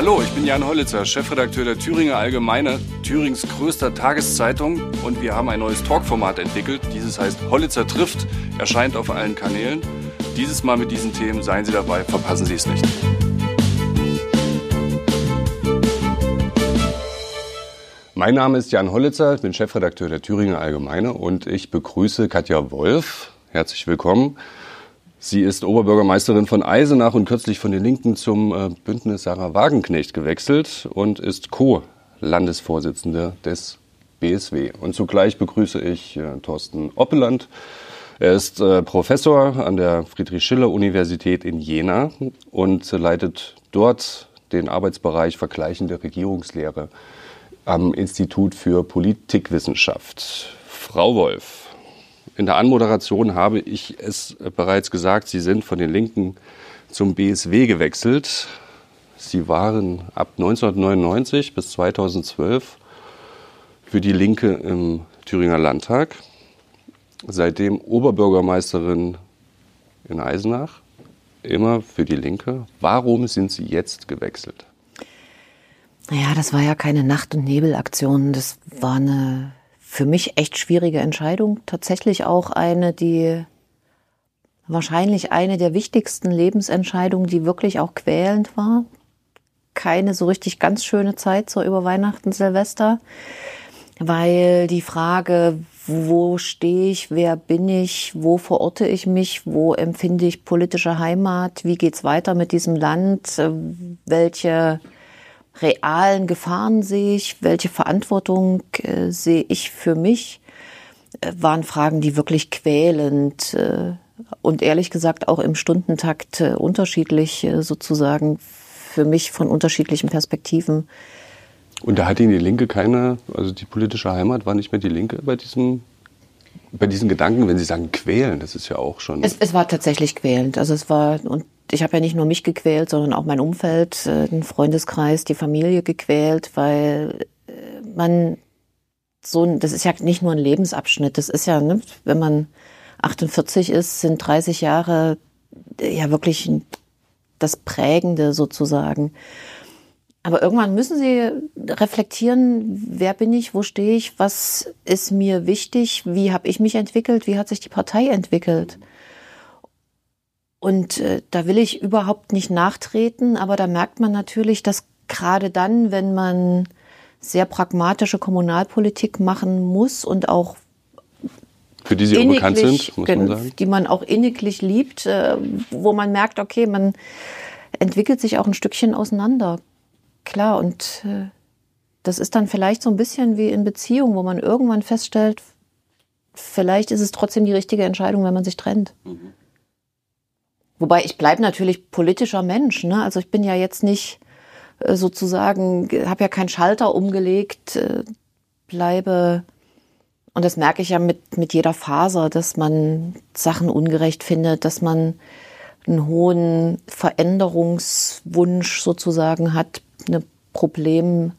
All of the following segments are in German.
Hallo, ich bin Jan Hollitzer, Chefredakteur der Thüringer Allgemeine, Thürings größter Tageszeitung, und wir haben ein neues Talkformat entwickelt. Dieses heißt Hollitzer trifft, erscheint auf allen Kanälen. Dieses Mal mit diesen Themen, seien Sie dabei, verpassen Sie es nicht. Mein Name ist Jan Hollitzer, ich bin Chefredakteur der Thüringer Allgemeine und ich begrüße Katja Wolf. Herzlich willkommen. Sie ist Oberbürgermeisterin von Eisenach und kürzlich von den Linken zum Bündnis Sarah Wagenknecht gewechselt und ist Co-Landesvorsitzende des BSW. Und zugleich begrüße ich Thorsten Oppeland. Er ist Professor an der Friedrich-Schiller-Universität in Jena und leitet dort den Arbeitsbereich Vergleichende Regierungslehre am Institut für Politikwissenschaft. Frau Wolf, in der Anmoderation habe ich es bereits gesagt, Sie sind von den Linken zum BSW gewechselt. Sie waren ab 1999 bis 2012 für die Linke im Thüringer Landtag, seitdem Oberbürgermeisterin in Eisenach, immer für die Linke. Warum sind Sie jetzt gewechselt? Naja, das war ja keine Nacht- und Nebelaktion. Das war eine für mich echt schwierige Entscheidung. Tatsächlich auch wahrscheinlich eine der wichtigsten Lebensentscheidungen, die wirklich auch quälend war. Keine so richtig ganz schöne Zeit so über Weihnachten, Silvester, weil die Frage, wo stehe ich, wer bin ich, wo verorte ich mich, wo empfinde ich politische Heimat, wie geht's weiter mit diesem Land, welche realen Gefahren sehe ich, welche Verantwortung sehe ich für mich, waren Fragen, die wirklich quälend und ehrlich gesagt auch im Stundentakt unterschiedlich sozusagen für mich von unterschiedlichen Perspektiven. Und da hat Ihnen die Linke also die politische Heimat war nicht mehr die Linke bei diesen Gedanken, wenn Sie sagen quälen, das ist ja auch schon... Es war tatsächlich quälend, und ich habe ja nicht nur mich gequält, sondern auch mein Umfeld, den Freundeskreis, die Familie gequält, weil das ist ja nicht nur ein Lebensabschnitt, das ist ja, ne, wenn man 48 ist, sind 30 Jahre ja wirklich das Prägende sozusagen. Aber irgendwann müssen Sie reflektieren, wer bin ich, wo stehe ich, was ist mir wichtig, wie habe ich mich entwickelt, wie hat sich die Partei entwickelt. Und da will ich überhaupt nicht nachtreten, aber da merkt man natürlich, dass gerade dann, wenn man sehr pragmatische Kommunalpolitik machen muss und auch für die Sie auch bekannt sind, muss man sagen, die man auch inniglich liebt, wo man merkt, okay, man entwickelt sich auch ein Stückchen auseinander. Klar, und das ist dann vielleicht so ein bisschen wie in Beziehungen, wo man irgendwann feststellt, vielleicht ist es trotzdem die richtige Entscheidung, wenn man sich trennt. Mhm. Wobei ich bleibe natürlich politischer Mensch, ne? Also ich bin ja jetzt nicht sozusagen, habe ja keinen Schalter umgelegt, bleibe, und das merke ich ja mit jeder Faser, dass man Sachen ungerecht findet, dass man einen hohen Veränderungswunsch sozusagen hat, eine Problem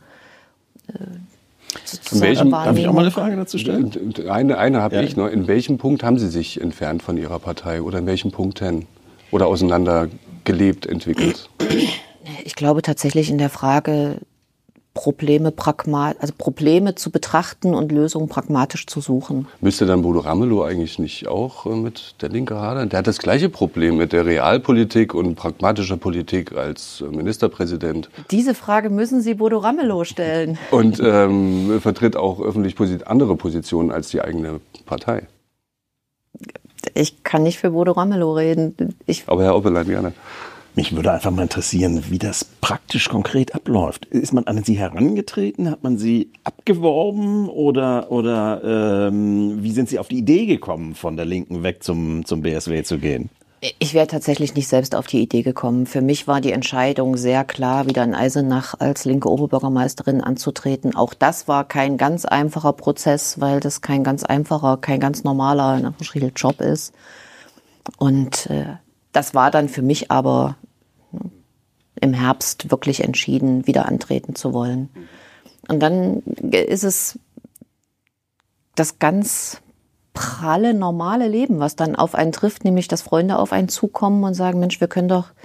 sozusagen Darf ich auch mal eine Frage dazu stellen? Eine habe ich noch. In welchem Punkt haben Sie sich entfernt von Ihrer Partei oder in welchem Punkt hin? Oder auseinandergelebt, entwickelt? Ich glaube tatsächlich in der Frage, Probleme zu betrachten und Lösungen pragmatisch zu suchen. Müsste dann Bodo Ramelow eigentlich nicht auch mit der Linke hadern? Der hat das gleiche Problem mit der Realpolitik und pragmatischer Politik als Ministerpräsident. Diese Frage müssen Sie Bodo Ramelow stellen. Und vertritt auch öffentlich andere Positionen als die eigene Partei. Ich kann nicht für Bodo Ramelow reden. Aber Herr Oppeland, gerne. Mich würde einfach mal interessieren, wie das praktisch konkret abläuft. Ist man an Sie herangetreten? Hat man Sie abgeworben? Oder wie sind Sie auf die Idee gekommen, von der Linken weg zum BSW zu gehen? Ich wäre tatsächlich nicht selbst auf die Idee gekommen. Für mich war die Entscheidung sehr klar, wieder in Eisenach als linke Oberbürgermeisterin anzutreten. Auch das war kein ganz einfacher Prozess, weil das kein ganz normaler in Anführungsstrichen Job ist. Und das war dann für mich aber im Herbst wirklich entschieden, wieder antreten zu wollen. Und dann ist es das ganz pralle, normale Leben, was dann auf einen trifft, nämlich dass Freunde auf einen zukommen und sagen, Mensch, wir können doch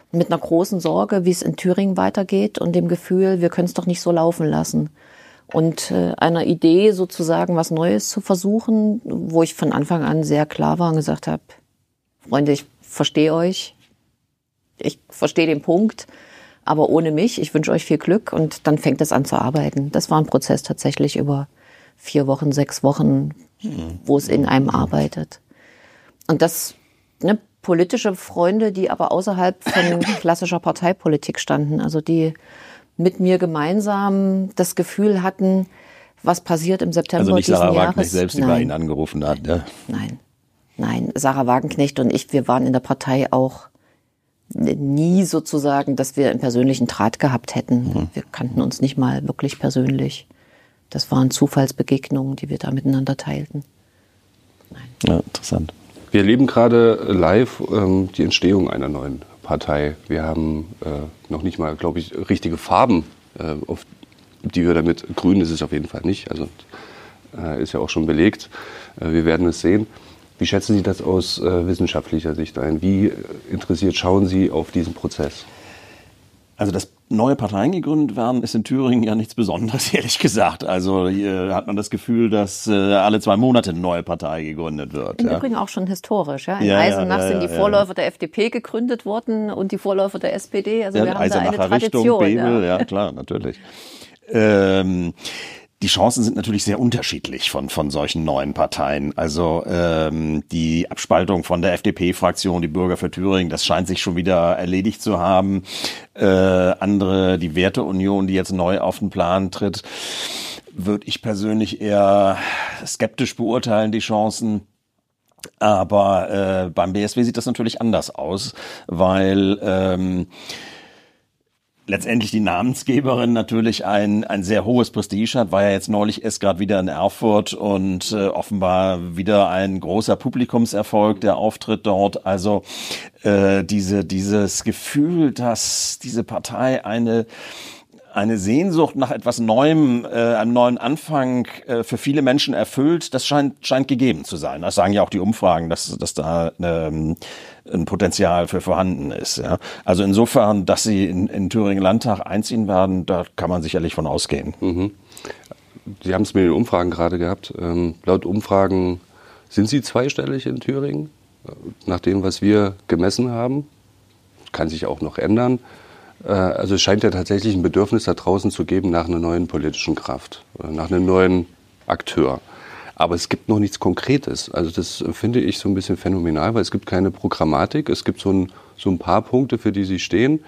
mit einer großen Sorge, wie es in Thüringen weitergeht und dem Gefühl, wir können es doch nicht so laufen lassen. Und einer Idee sozusagen was Neues zu versuchen, wo ich von Anfang an sehr klar war und gesagt habe, Freunde, ich verstehe euch, ich verstehe den Punkt, aber ohne mich, ich wünsche euch viel Glück und dann fängt es an zu arbeiten. Das war ein Prozess tatsächlich über 4 Wochen, 6 Wochen, wo es in einem arbeitet. Und das, ne, politische Freunde, die aber außerhalb von klassischer Parteipolitik standen, also die mit mir gemeinsam das Gefühl hatten, was passiert im September diesen Jahres. Also nicht Sarah Wagenknecht selbst, die bei Ihnen angerufen hat. Ne? Nein, Sarah Wagenknecht und ich, wir waren in der Partei auch nie sozusagen, dass wir einen persönlichen Draht gehabt hätten. Wir kannten uns nicht mal wirklich persönlich. Das waren Zufallsbegegnungen, die wir da miteinander teilten. Ja, interessant. Wir erleben gerade live die Entstehung einer neuen Partei. Wir haben noch nicht mal, glaube ich, richtige Farben, auf die wir damit, grün ist es auf jeden Fall nicht, also ist ja auch schon belegt. Wir werden es sehen. Wie schätzen Sie das aus wissenschaftlicher Sicht ein? Wie interessiert schauen Sie auf diesen Prozess? Also dass neue Parteien gegründet werden, ist in Thüringen ja nichts Besonderes, ehrlich gesagt. Also hier hat man das Gefühl, dass alle 2 Monate eine neue Partei gegründet wird. Im Übrigen auch schon historisch. Ja? In Eisenach sind die Vorläufer der FDP gegründet worden und die Vorläufer der SPD. Also wir haben da eine Tradition. Richtung, Bebel, ja klar, natürlich. Die Chancen sind natürlich sehr unterschiedlich von solchen neuen Parteien. Also die Abspaltung von der FDP-Fraktion, die Bürger für Thüringen, das scheint sich schon wieder erledigt zu haben. Andere, die Werteunion, die jetzt neu auf den Plan tritt, würde ich persönlich eher skeptisch beurteilen, die Chancen. Aber beim BSW sieht das natürlich anders aus, weil letztendlich die Namensgeberin natürlich ein sehr hohes Prestige hat, war ja jetzt neulich erst gerade wieder in Erfurt und offenbar wieder ein großer Publikumserfolg, der Auftritt dort. Also dieses Gefühl, dass diese Partei eine Sehnsucht nach etwas Neuem, einem neuen Anfang für viele Menschen erfüllt, das scheint gegeben zu sein. Das sagen ja auch die Umfragen, dass da ein Potenzial für vorhanden ist. Ja. Also insofern, dass sie in Thüringen Landtag einziehen werden, da kann man sicherlich von ausgehen. Mhm. Sie haben es mit den Umfragen gerade gehabt. Laut Umfragen sind Sie zweistellig in Thüringen, nach dem, was wir gemessen haben. Kann sich auch noch ändern. Also es scheint ja tatsächlich ein Bedürfnis da draußen zu geben nach einer neuen politischen Kraft, nach einem neuen Akteur. Aber es gibt noch nichts Konkretes. Also das finde ich so ein bisschen phänomenal, weil es gibt keine Programmatik. Es gibt so ein paar Punkte, für die sie stehen,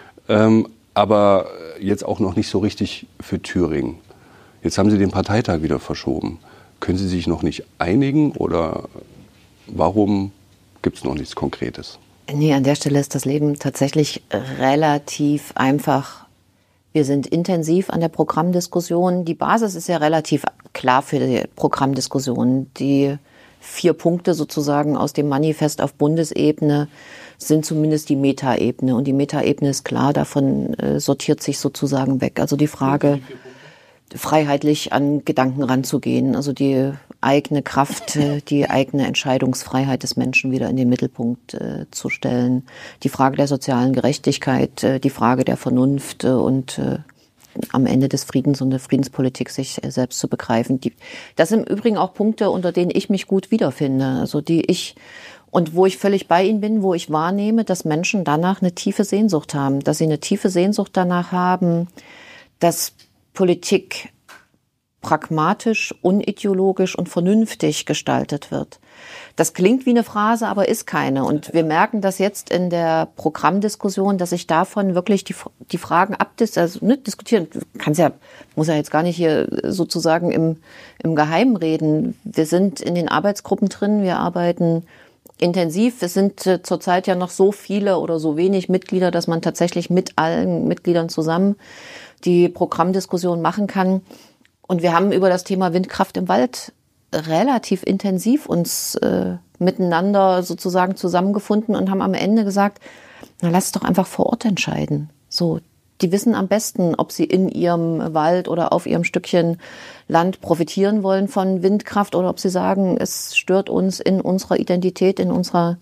aber jetzt auch noch nicht so richtig für Thüringen. Jetzt haben Sie den Parteitag wieder verschoben. Können Sie sich noch nicht einigen oder warum gibt es noch nichts Konkretes? Nee, an der Stelle ist das Leben tatsächlich relativ einfach. Wir sind intensiv an der Programmdiskussion. Die Basis ist ja relativ klar für die Programmdiskussion. Die 4 Punkte sozusagen aus dem Manifest auf Bundesebene sind zumindest die Metaebene. Und die Metaebene ist klar, davon sortiert sich sozusagen weg. Also die Frage, freiheitlich an Gedanken ranzugehen, also die eigene Kraft, die eigene Entscheidungsfreiheit des Menschen wieder in den Mittelpunkt zu stellen. Die Frage der sozialen Gerechtigkeit, die Frage der Vernunft und am Ende des Friedens und der Friedenspolitik sich selbst zu begreifen. Das sind im Übrigen auch Punkte, unter denen ich mich gut wiederfinde, also und wo ich völlig bei Ihnen bin, wo ich wahrnehme, dass Menschen danach eine tiefe Sehnsucht haben, dass sie eine tiefe Sehnsucht danach haben, dass Politik pragmatisch, unideologisch und vernünftig gestaltet wird. Das klingt wie eine Phrase, aber ist keine. Und wir merken das jetzt in der Programmdiskussion, dass sich davon wirklich die Fragen diskutieren. Muss ja jetzt gar nicht hier sozusagen im Geheimen reden. Wir sind in den Arbeitsgruppen drin, wir arbeiten intensiv. Es sind zurzeit ja noch so viele oder so wenig Mitglieder, dass man tatsächlich mit allen Mitgliedern zusammen die Programmdiskussion machen kann. Und wir haben über das Thema Windkraft im Wald relativ intensiv uns miteinander sozusagen zusammengefunden und haben am Ende gesagt, na, lass es doch einfach vor Ort entscheiden. So, die wissen am besten, ob sie in ihrem Wald oder auf ihrem Stückchen Land profitieren wollen von Windkraft oder ob sie sagen, es stört uns in unserer Identität, in unserer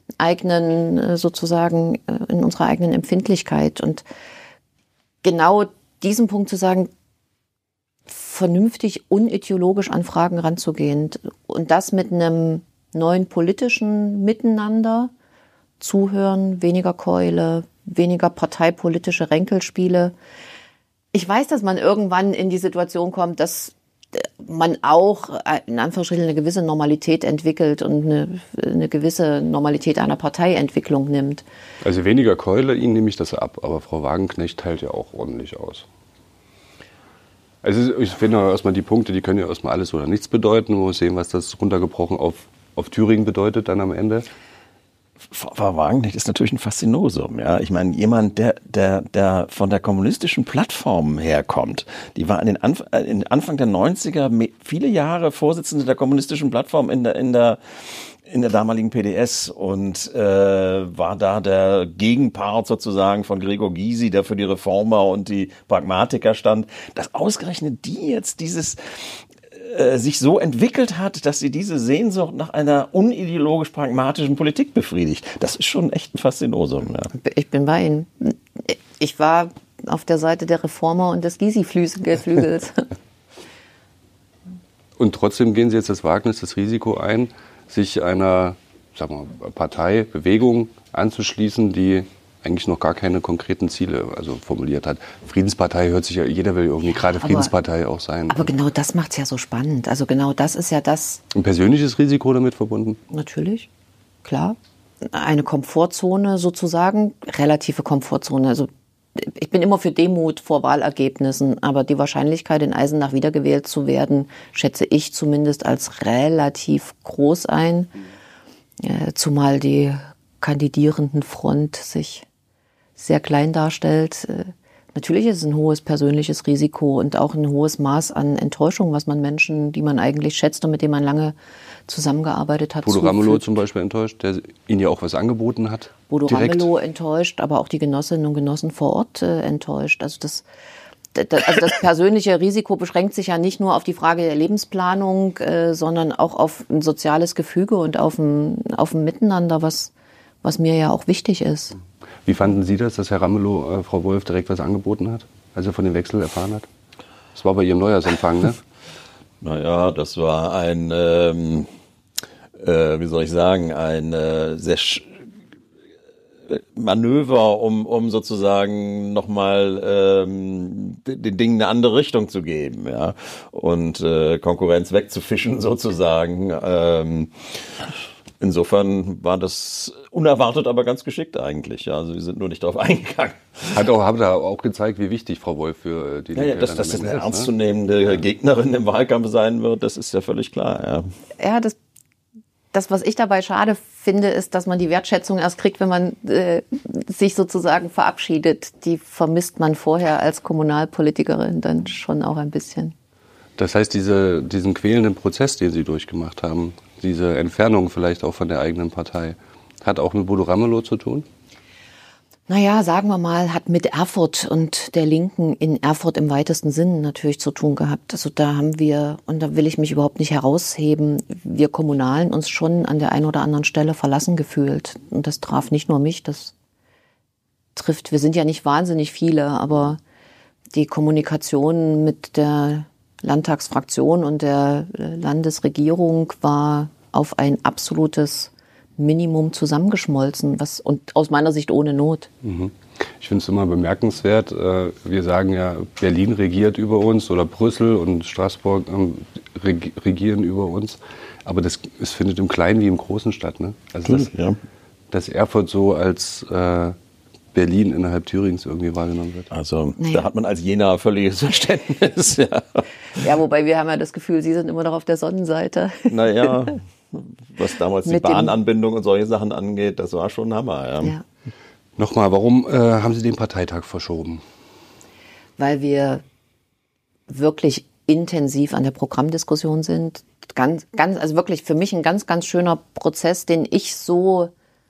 eigenen, sozusagen, in unserer eigenen Empfindlichkeit. Und genau diesen Punkt zu sagen, vernünftig, unideologisch an Fragen ranzugehen und das mit einem neuen politischen Miteinander, Zuhören, weniger Keule, weniger parteipolitische Ränkelspiele. Ich weiß, dass man irgendwann in die Situation kommt, dass man auch in Anführungsstrichen eine gewisse Normalität entwickelt und eine gewisse Normalität einer Parteientwicklung nimmt. Also weniger Keule, Ihnen nehme ich das ab, aber Frau Wagenknecht teilt ja auch ordentlich aus. Also ich finde erstmal die Punkte, die können ja erstmal alles oder nichts bedeuten. Man muss sehen, was das runtergebrochen auf Thüringen bedeutet dann am Ende. Frau Wagenknecht ist natürlich ein Faszinosum. Ja? Ich meine, jemand, der von der kommunistischen Plattform herkommt, die war Anfang der 90er viele Jahre Vorsitzende der kommunistischen Plattform in der damaligen PDS und war da der Gegenpart sozusagen von Gregor Gysi, der für die Reformer und die Pragmatiker stand. Dass ausgerechnet die jetzt sich so entwickelt hat, dass sie diese Sehnsucht nach einer unideologisch-pragmatischen Politik befriedigt. Das ist schon echt ein Faszinosum. Ja. Ich bin bei Ihnen. Ich war auf der Seite der Reformer und des Gysi-Flügels. Und trotzdem gehen Sie jetzt das Wagnis, das Risiko ein, sich einer, Partei, Bewegung anzuschließen, die eigentlich noch gar keine konkreten Ziele formuliert hat. Friedenspartei hört sich ja, jeder will irgendwie gerade Friedenspartei auch sein. Aber genau das macht es ja so spannend. Also genau das ist ja das. Ein persönliches Risiko damit verbunden? Natürlich, klar. Eine Komfortzone sozusagen, relative Komfortzone. Also ich bin immer für Demut vor Wahlergebnissen, aber die Wahrscheinlichkeit, in Eisenach wiedergewählt zu werden, schätze ich zumindest als relativ groß ein. Zumal die Kandidierendenfront sich sehr klein darstellt. Natürlich ist es ein hohes persönliches Risiko und auch ein hohes Maß an Enttäuschung, was man Menschen, die man eigentlich schätzt und mit denen man lange zusammengearbeitet hat, Bodo Ramelow zum Beispiel enttäuscht, der Ihnen ja auch was angeboten hat. Bodo Ramelow enttäuscht, aber auch die Genossinnen und Genossen vor Ort enttäuscht. Also das persönliche Risiko beschränkt sich ja nicht nur auf die Frage der Lebensplanung, sondern auch auf ein soziales Gefüge und auf ein Miteinander, was mir ja auch wichtig ist. Wie fanden Sie das, dass Herr Ramelow Frau Wolf direkt was angeboten hat, als er von dem Wechsel erfahren hat? Das war bei Ihrem Neujahrsempfang, ne? Naja, das war ein, ein sehr Manöver, um sozusagen nochmal den Dingen eine andere Richtung zu geben, ja, und Konkurrenz wegzufischen sozusagen. Insofern war das unerwartet, aber ganz geschickt eigentlich. Ja, also wir sind nur nicht darauf eingegangen. Hat da auch gezeigt, wie wichtig Frau Wolf für die Linke ja, dass das eine ernstzunehmende Gegnerin im Wahlkampf sein wird, das ist ja völlig klar. Ja, das, was ich dabei schade finde, ist, dass man die Wertschätzung erst kriegt, wenn man sich sozusagen verabschiedet. Die vermisst man vorher als Kommunalpolitikerin dann schon auch ein bisschen. Das heißt, diesen quälenden Prozess, den Sie durchgemacht haben, diese Entfernung vielleicht auch von der eigenen Partei, hat auch mit Bodo Ramelow zu tun? Naja, sagen wir mal, hat mit Erfurt und der Linken in Erfurt im weitesten Sinn natürlich zu tun gehabt. Also da haben wir, und da will ich mich überhaupt nicht herausheben, wir Kommunalen uns schon an der einen oder anderen Stelle verlassen gefühlt. Und das traf nicht nur mich, das trifft, wir sind ja nicht wahnsinnig viele, aber die Kommunikation mit der Landtagsfraktion und der Landesregierung war auf ein absolutes Minimum zusammengeschmolzen, und aus meiner Sicht ohne Not. Ich finde es immer bemerkenswert. Wir sagen ja, Berlin regiert über uns oder Brüssel und Straßburg regieren über uns. Aber es findet im Kleinen wie im Großen statt. Ne? Also dass Erfurt so als Berlin innerhalb Thürings irgendwie wahrgenommen wird. Also da hat man als Jena völliges Verständnis. Ja, wobei wir haben ja das Gefühl, Sie sind immer noch auf der Sonnenseite. Naja, was damals die Bahnanbindung und solche Sachen angeht, das war schon ein Hammer. Ja. Nochmal, warum haben Sie den Parteitag verschoben? Weil wir wirklich intensiv an der Programmdiskussion sind. Also wirklich für mich ein ganz, ganz schöner Prozess, den ich so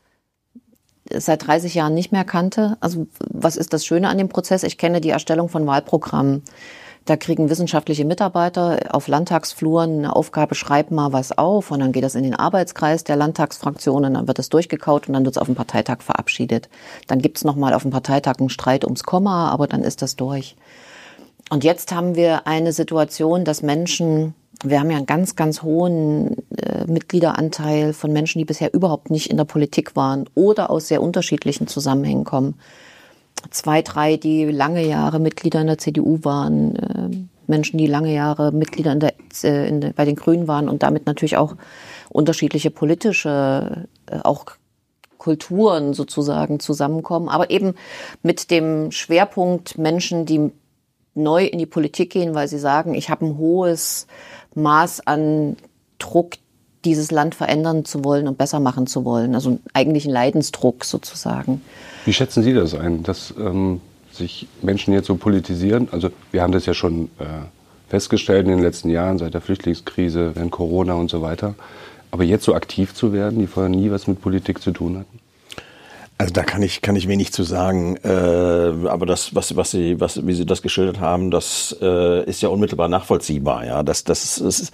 seit 30 Jahren nicht mehr kannte. Also was ist das Schöne an dem Prozess? Ich kenne die Erstellung von Wahlprogrammen. Da kriegen wissenschaftliche Mitarbeiter auf Landtagsfluren eine Aufgabe, schreib mal was auf, und dann geht das in den Arbeitskreis der Landtagsfraktionen, dann wird es durchgekaut und dann wird es auf dem Parteitag verabschiedet. Dann gibt es nochmal auf dem Parteitag einen Streit ums Komma, aber dann ist das durch. Und jetzt haben wir eine Situation, dass Menschen, wir haben ja einen ganz, ganz hohen Mitgliederanteil von Menschen, die bisher überhaupt nicht in der Politik waren oder aus sehr unterschiedlichen Zusammenhängen kommen. 2, 3, die lange Jahre Mitglieder in der CDU waren, Menschen, die lange Jahre Mitglieder bei den Grünen waren und damit natürlich auch unterschiedliche politische, auch Kulturen sozusagen zusammenkommen, aber eben mit dem Schwerpunkt Menschen, die neu in die Politik gehen, weil sie sagen, ich habe ein hohes Maß an Druck, dieses Land verändern zu wollen und besser machen zu wollen. Also eigentlich ein Leidensdruck sozusagen. Wie schätzen Sie das ein, dass sich Menschen jetzt so politisieren? Also wir haben das ja schon festgestellt in den letzten Jahren, seit der Flüchtlingskrise, während Corona und so weiter. Aber jetzt so aktiv zu werden, die vorher nie was mit Politik zu tun hatten? Also da kann ich wenig zu sagen, aber das, wie Sie das geschildert haben, das ist ja unmittelbar nachvollziehbar, ja, dass es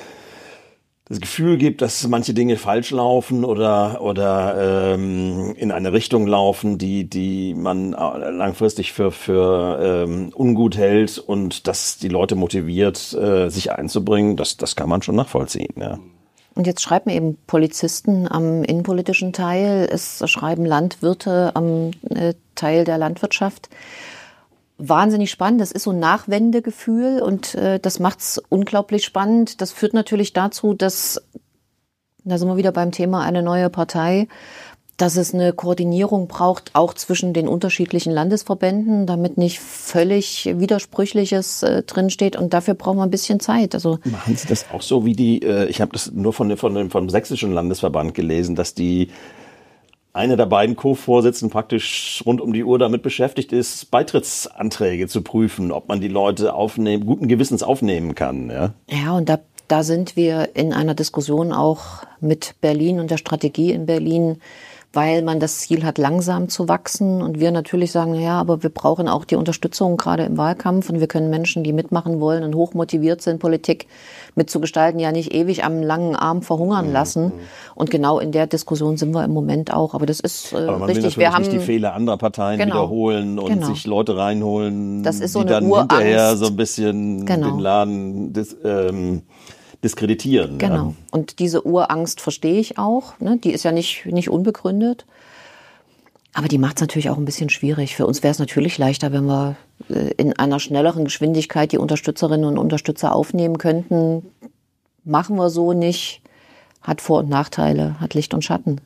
das Gefühl gibt, dass manche Dinge falsch laufen oder in eine Richtung laufen, die man langfristig für ungut hält, und das die Leute motiviert, sich einzubringen, das kann man schon nachvollziehen, ja. Und jetzt schreiben eben Polizisten am innenpolitischen Teil, es schreiben Landwirte am Teil der Landwirtschaft. Wahnsinnig spannend, das ist so ein Nachwendegefühl und das macht's unglaublich spannend. Das führt natürlich dazu, dass, da sind wir wieder beim Thema eine neue Partei, dass es eine Koordinierung braucht, auch zwischen den unterschiedlichen Landesverbänden, damit nicht völlig Widersprüchliches drinsteht, und dafür braucht man ein bisschen Zeit. Also machen Sie das auch so wie ich habe das nur vom sächsischen Landesverband gelesen, dass eine der beiden Co-Vorsitzenden praktisch rund um die Uhr damit beschäftigt ist, Beitrittsanträge zu prüfen, ob man die Leute guten Gewissens aufnehmen kann. Ja, und da sind wir in einer Diskussion auch mit Berlin und der Strategie in Berlin, weil man das Ziel hat, langsam zu wachsen. Und wir natürlich sagen, ja, aber wir brauchen auch die Unterstützung gerade im Wahlkampf. Und wir können Menschen, die mitmachen wollen und hochmotiviert sind, Politik mitzugestalten, ja nicht ewig am langen Arm verhungern lassen. Und genau in der Diskussion sind wir im Moment auch. Aber das ist aber man richtig. Will natürlich nicht die Fehler anderer Parteien wiederholen und sich Leute reinholen, das ist so die dann Urangst. Hinterher so ein bisschen den Laden diskreditieren. Genau. Ja. Und diese Urangst verstehe ich auch. Ne? Die ist ja nicht unbegründet. Aber die macht es natürlich auch ein bisschen schwierig. Für uns wäre es natürlich leichter, wenn wir in einer schnelleren Geschwindigkeit die Unterstützerinnen und Unterstützer aufnehmen könnten. Machen wir so nicht. Hat Vor- und Nachteile, hat Licht und Schatten.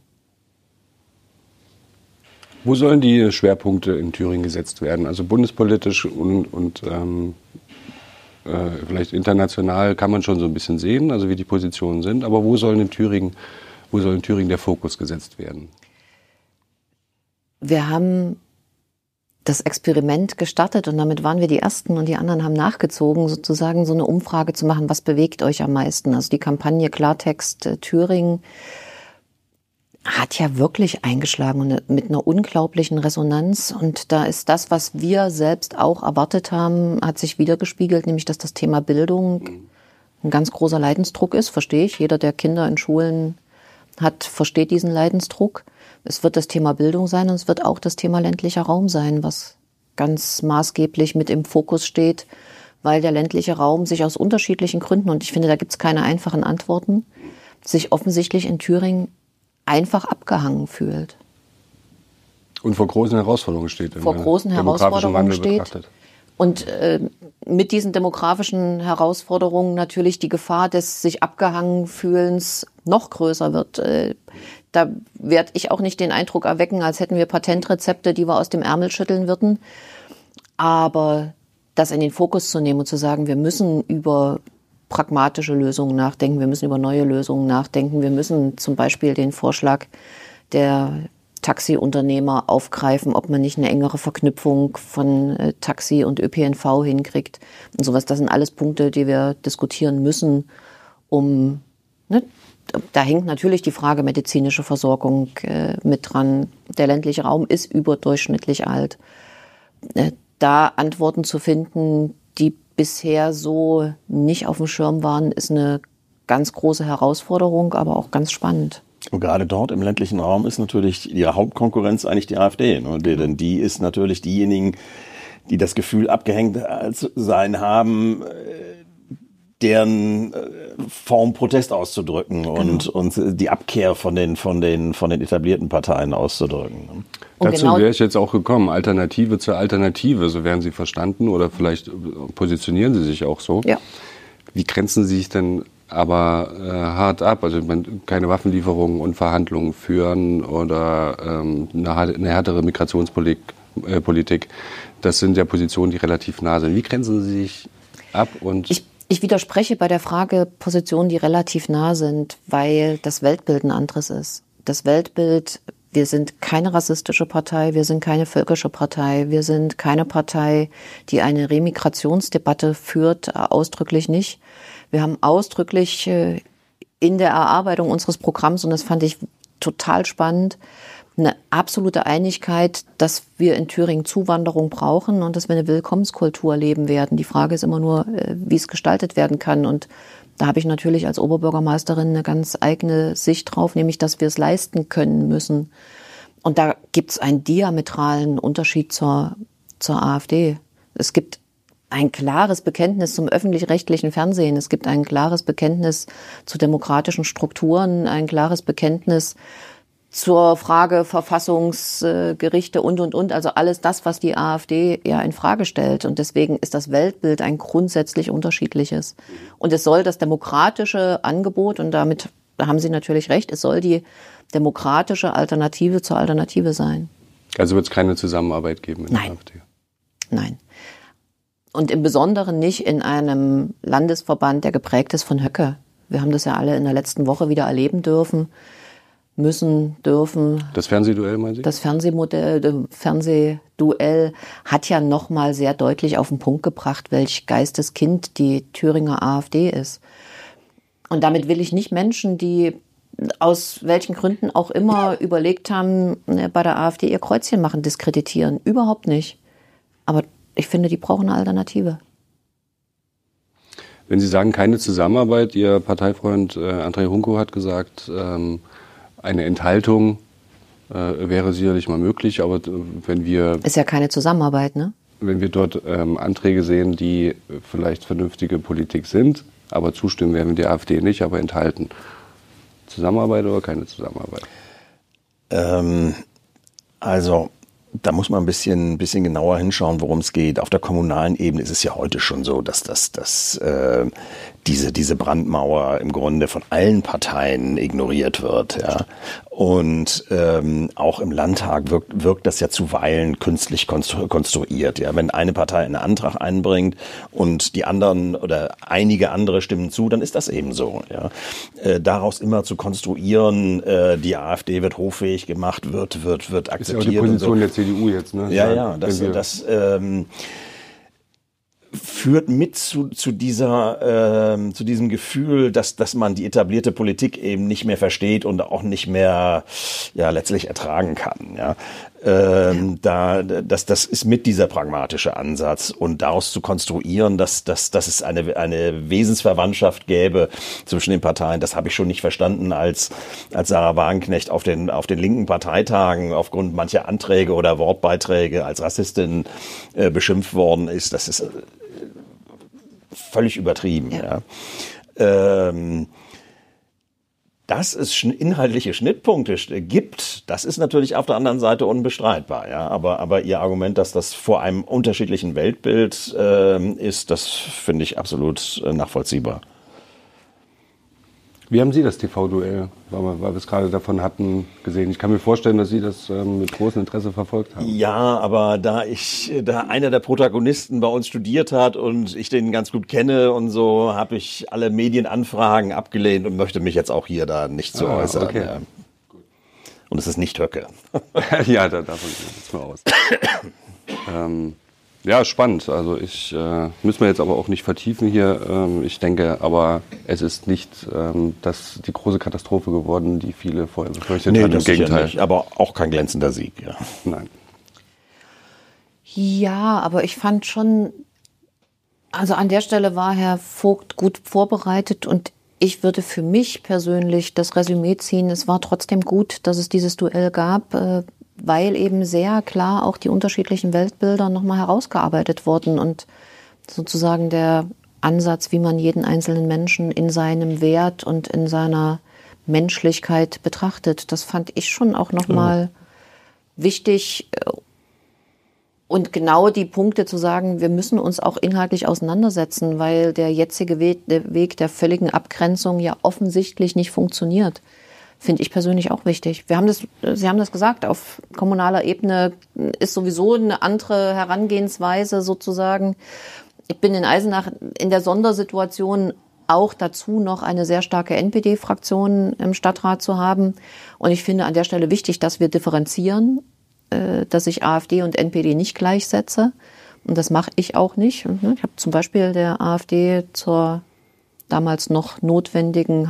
Wo sollen die Schwerpunkte in Thüringen gesetzt werden? Also bundespolitisch und vielleicht international kann man schon so ein bisschen sehen, also wie die Positionen sind. Aber wo soll in Thüringen der Fokus gesetzt werden? Wir haben das Experiment gestartet und damit waren wir die Ersten und die anderen haben nachgezogen, sozusagen so eine Umfrage zu machen, was bewegt euch am meisten? Also die Kampagne Klartext Thüringen hat ja wirklich eingeschlagen und mit einer unglaublichen Resonanz. Und da ist das, was wir selbst auch erwartet haben, hat sich wiedergespiegelt, nämlich dass das Thema Bildung ein ganz großer Leidensdruck ist, verstehe ich. Jeder, der Kinder in Schulen hat, versteht diesen Leidensdruck. Es wird das Thema Bildung sein und es wird auch das Thema ländlicher Raum sein, was ganz maßgeblich mit im Fokus steht, weil der ländliche Raum sich aus unterschiedlichen Gründen, und ich finde, da gibt es keine einfachen Antworten, sich offensichtlich in Thüringen einfach abgehangen fühlt. Und vor großen Herausforderungen steht. Vor großen Herausforderungen steht. Betrachtet. Und mit diesen demografischen Herausforderungen natürlich die Gefahr des sich abgehangen Fühlens noch größer wird. Da werde ich auch nicht den Eindruck erwecken, als hätten wir Patentrezepte, die wir aus dem Ärmel schütteln würden. Aber das in den Fokus zu nehmen und zu sagen, wir müssen über pragmatische Lösungen nachdenken, wir müssen über neue Lösungen nachdenken, wir müssen zum Beispiel den Vorschlag der Taxiunternehmer aufgreifen, ob man nicht eine engere Verknüpfung von Taxi und ÖPNV hinkriegt und sowas. Das sind alles Punkte, die wir diskutieren müssen, da hängt natürlich die Frage medizinische Versorgung mit dran. Der ländliche Raum ist überdurchschnittlich alt. Da Antworten zu finden, die bisher so nicht auf dem Schirm waren, ist eine ganz große Herausforderung, aber auch ganz spannend. Und gerade dort im ländlichen Raum ist natürlich ihre Hauptkonkurrenz eigentlich die AfD. Ne? Denn die ist natürlich diejenigen, die das Gefühl abgehängt zu sein haben, deren Form Protest auszudrücken und die Abkehr von den etablierten Parteien auszudrücken. Dazu wäre ich jetzt auch gekommen. Alternative zur Alternative, so werden Sie verstanden oder vielleicht positionieren Sie sich auch so. Ja. Wie grenzen Sie sich denn aber hart ab? Also keine Waffenlieferungen und Verhandlungen führen oder eine härtere Migrationspolitik. Das sind ja Positionen, die relativ nah sind. Wie grenzen Sie sich ab? Und ich widerspreche bei der Frage Positionen, die relativ nah sind, weil das Weltbild ein anderes ist. Das Weltbild, wir sind keine rassistische Partei, wir sind keine völkische Partei, wir sind keine Partei, die eine Remigrationsdebatte führt, ausdrücklich nicht. Wir haben ausdrücklich in der Erarbeitung unseres Programms, und das fand ich total spannend, eine absolute Einigkeit, dass wir in Thüringen Zuwanderung brauchen und dass wir eine Willkommenskultur leben werden. Die Frage ist immer nur, wie es gestaltet werden kann. Und da habe ich natürlich als Oberbürgermeisterin eine ganz eigene Sicht drauf, nämlich, dass wir es leisten können müssen. Und da gibt es einen diametralen Unterschied zur AfD. Es gibt ein klares Bekenntnis zum öffentlich-rechtlichen Fernsehen. Es gibt ein klares Bekenntnis zu demokratischen Strukturen, ein klares Bekenntnis zur Frage Verfassungsgerichte und. Also alles das, was die AfD ja in Frage stellt. Und deswegen ist das Weltbild ein grundsätzlich unterschiedliches. Und es soll das demokratische Angebot, und damit haben Sie natürlich recht, es soll die demokratische Alternative zur Alternative sein. Also wird es keine Zusammenarbeit geben in der AfD? Nein. Und im Besonderen nicht in einem Landesverband, der geprägt ist von Höcke. Wir haben das ja alle in der letzten Woche wieder erleben dürfen. Dürfen. Das Fernsehduell, meinen Sie? Das Fernsehduell hat ja nochmal sehr deutlich auf den Punkt gebracht, welch Geisteskind die Thüringer AfD ist. Und damit will ich nicht Menschen, die aus welchen Gründen auch immer überlegt haben, bei der AfD ihr Kreuzchen machen, diskreditieren. Überhaupt nicht. Aber ich finde, die brauchen eine Alternative. Wenn Sie sagen, keine Zusammenarbeit, Ihr Parteifreund André Hunko hat gesagt, eine Enthaltung wäre sicherlich mal möglich, aber wenn wir... Ist ja keine Zusammenarbeit, ne? Wenn wir dort Anträge sehen, die vielleicht vernünftige Politik sind, aber zustimmen werden wir die AfD nicht, aber enthalten. Zusammenarbeit oder keine Zusammenarbeit? Also da muss man ein bisschen genauer hinschauen, worum es geht. Auf der kommunalen Ebene ist es ja heute schon so, dass diese Brandmauer im Grunde von allen Parteien ignoriert wird. Ja. Und auch im Landtag wirkt das ja zuweilen künstlich konstruiert. Ja. Wenn eine Partei einen Antrag einbringt und die anderen oder einige andere stimmen zu, dann ist das eben so. Ja. Daraus immer zu konstruieren, die AfD wird hoffähig gemacht, wird akzeptiert. Das ist ja auch die Position der CDU jetzt, ne? Ja, das führt mit zu diesem Gefühl, dass man die etablierte Politik eben nicht mehr versteht und auch nicht mehr letztlich ertragen kann. Ja. Das ist mit dieser pragmatische Ansatz, und daraus zu konstruieren, dass es eine Wesensverwandtschaft gäbe zwischen den Parteien, das habe ich schon nicht verstanden, als Sarah Wagenknecht auf den linken Parteitagen aufgrund mancher Anträge oder Wortbeiträge als Rassistin beschimpft worden ist. Das ist völlig übertrieben. Ja. Dass es inhaltliche Schnittpunkte gibt, das ist natürlich auf der anderen Seite unbestreitbar. Ja. Aber Ihr Argument, dass das vor einem unterschiedlichen Weltbild ist, das finde ich absolut nachvollziehbar. Wie haben Sie das TV-Duell, weil wir es gerade davon hatten, gesehen? Ich kann mir vorstellen, dass Sie das mit großem Interesse verfolgt haben. Ja, aber da einer der Protagonisten bei uns studiert hat und ich den ganz gut kenne und so, habe ich alle Medienanfragen abgelehnt und möchte mich jetzt auch hier da nicht zu äußern. Okay. Ja. Und es ist nicht Höcke. Ja, davon gehe ich jetzt mal aus. Ja, spannend. Also müssen wir jetzt aber auch nicht vertiefen hier. Ich denke, aber es ist nicht die große Katastrophe geworden, die viele vorher befürchtet hatten. Im Gegenteil. Nicht, aber auch kein glänzender Sieg. Ja. Nein. Ja, aber ich fand schon, Also an der Stelle war Herr Vogt gut vorbereitet und ich würde für mich persönlich das Resümee ziehen, es war trotzdem gut, dass es dieses Duell gab, weil eben sehr klar auch die unterschiedlichen Weltbilder nochmal herausgearbeitet wurden und sozusagen der Ansatz, wie man jeden einzelnen Menschen in seinem Wert und in seiner Menschlichkeit betrachtet, das fand ich schon auch nochmal wichtig. Und genau die Punkte zu sagen, wir müssen uns auch inhaltlich auseinandersetzen, weil der jetzige Weg der völligen Abgrenzung ja offensichtlich nicht funktioniert, finde ich persönlich auch wichtig. Sie haben das gesagt, auf kommunaler Ebene ist sowieso eine andere Herangehensweise sozusagen. Ich bin in Eisenach in der Sondersituation auch dazu noch eine sehr starke NPD-Fraktion im Stadtrat zu haben. Und ich finde an der Stelle wichtig, dass wir differenzieren, dass ich AfD und NPD nicht gleichsetze. Und das mache ich auch nicht. Ich habe zum Beispiel der AfD zur damals noch notwendigen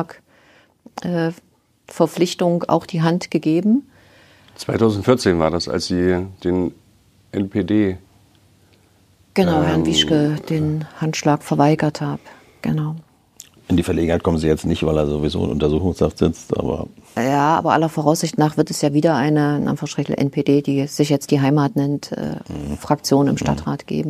Handschlagverpflichtung auch die Hand gegeben. 2014 war das, als Sie den NPD... Genau, Herrn Wieschke den Handschlag verweigert habe. Genau. In die Verlegenheit kommen Sie jetzt nicht, weil er sowieso in Untersuchungshaft sitzt, aber... Ja, aber aller Voraussicht nach wird es ja wieder eine, in Anführungsstrichen, NPD, die sich jetzt die Heimat nennt, Fraktion im Stadtrat geben.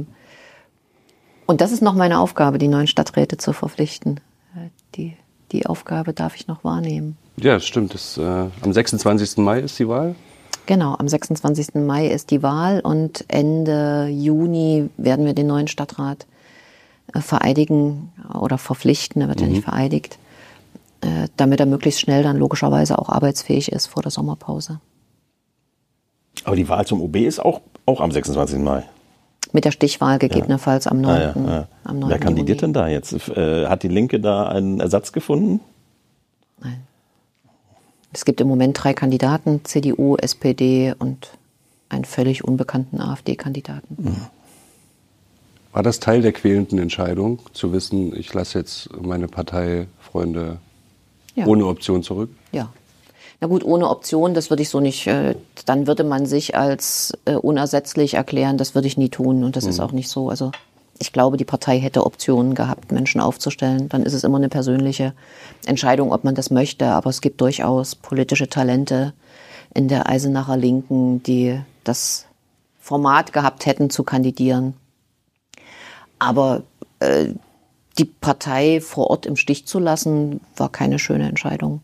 Und das ist noch meine Aufgabe, die neuen Stadträte zu verpflichten. Die Aufgabe darf ich noch wahrnehmen. Ja, das stimmt. Am 26. Mai ist die Wahl. Genau, am 26. Mai ist die Wahl und Ende Juni werden wir den neuen Stadtrat vereidigen oder verpflichten, er wird ja nicht vereidigt, damit er möglichst schnell dann logischerweise auch arbeitsfähig ist vor der Sommerpause. Aber die Wahl zum OB ist auch am 26. Mai. Mit der Stichwahl gegebenenfalls am 9. Am 9. Wer kandidiert Juni. denn da jetzt? Hat die Linke da einen Ersatz gefunden? Nein. Es gibt im Moment 3 Kandidaten, CDU, SPD und einen völlig unbekannten AfD-Kandidaten. War das Teil der quälenden Entscheidung, zu wissen, ich lasse jetzt meine Parteifreunde ohne Option zurück? Ja. Na gut, ohne Option, das würde ich so nicht, dann würde man sich als unersetzlich erklären, das würde ich nie tun und das ist auch nicht so. Also ich glaube, die Partei hätte Optionen gehabt, Menschen aufzustellen. Dann ist es immer eine persönliche Entscheidung, ob man das möchte, aber es gibt durchaus politische Talente in der Eisenacher Linken, die das Format gehabt hätten, zu kandidieren. Aber die Partei vor Ort im Stich zu lassen, war keine schöne Entscheidung.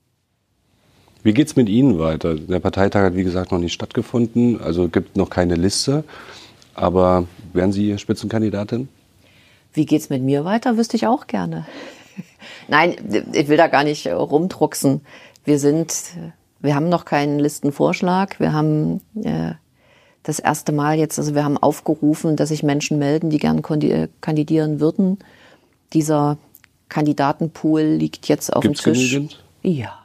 Wie geht's mit Ihnen weiter? Der Parteitag hat, wie gesagt, noch nicht stattgefunden, also gibt noch keine Liste. Aber wären Sie Spitzenkandidatin? Wie geht's mit mir weiter, wüsste ich auch gerne. Nein, ich will da gar nicht rumdrucksen. Wir haben noch keinen Listenvorschlag. Wir haben das erste Mal jetzt, also wir haben aufgerufen, dass sich Menschen melden, die gern kandidieren würden. Dieser Kandidatenpool liegt jetzt auf dem Tisch. Genügend? Ja.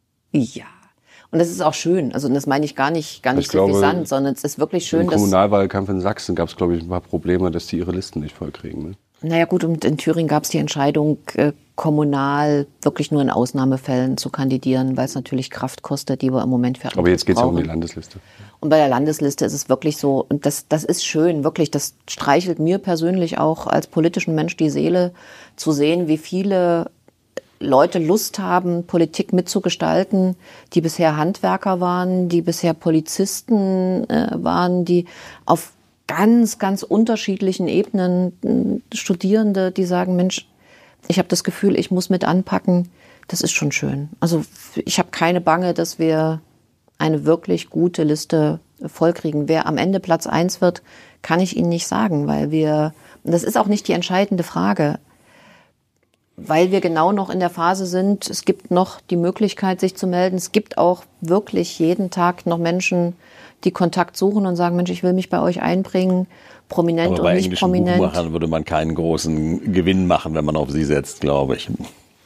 Und das ist auch schön. Also das meine ich gar nicht suffisant, sondern es ist wirklich schön, im Kommunalwahlkampf in Sachsen gab es, glaube ich, ein paar Probleme, dass die ihre Listen nicht vollkriegen. Ne? Naja gut, und in Thüringen gab es die Entscheidung, kommunal wirklich nur in Ausnahmefällen zu kandidieren, weil es natürlich Kraft kostet, die wir im Moment für Aber jetzt geht es ja um die Landesliste. Und bei der Landesliste ist es wirklich so, und das ist schön, wirklich, das streichelt mir persönlich auch als politischen Mensch die Seele, zu sehen, wie viele Leute Lust haben, Politik mitzugestalten, die bisher Handwerker waren, die bisher Polizisten waren, die auf ganz, ganz unterschiedlichen Ebenen Studierende, die sagen, Mensch, ich habe das Gefühl, ich muss mit anpacken. Das ist schon schön. Also ich habe keine Bange, dass wir eine wirklich gute Liste vollkriegen. Wer am Ende Platz 1 wird, kann ich Ihnen nicht sagen, weil das ist auch nicht die entscheidende Frage, weil wir genau noch in der Phase sind, es gibt noch die Möglichkeit, sich zu melden. Es gibt auch wirklich jeden Tag noch Menschen, die Kontakt suchen und sagen, Mensch, ich will mich bei euch einbringen, prominent und nicht prominent. Aber bei englischen Buchmachern würde man keinen großen Gewinn machen, wenn man auf sie setzt, glaube ich.